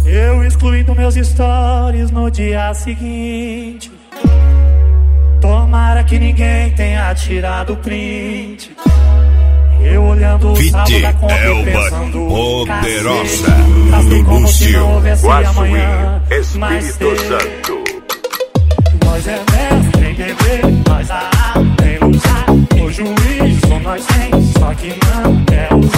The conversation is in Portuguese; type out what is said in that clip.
Eu excluí dos meus stories no dia seguinte. Tomara que ninguém tenha tirado o print. Eu olhando o saldo da conta e pensando Poderosa Lúcio Guaçuí, Espírito Santo. Nós é mesmo, tem beber, nós a tem usar. O juízo nós tem, só que não quer usar.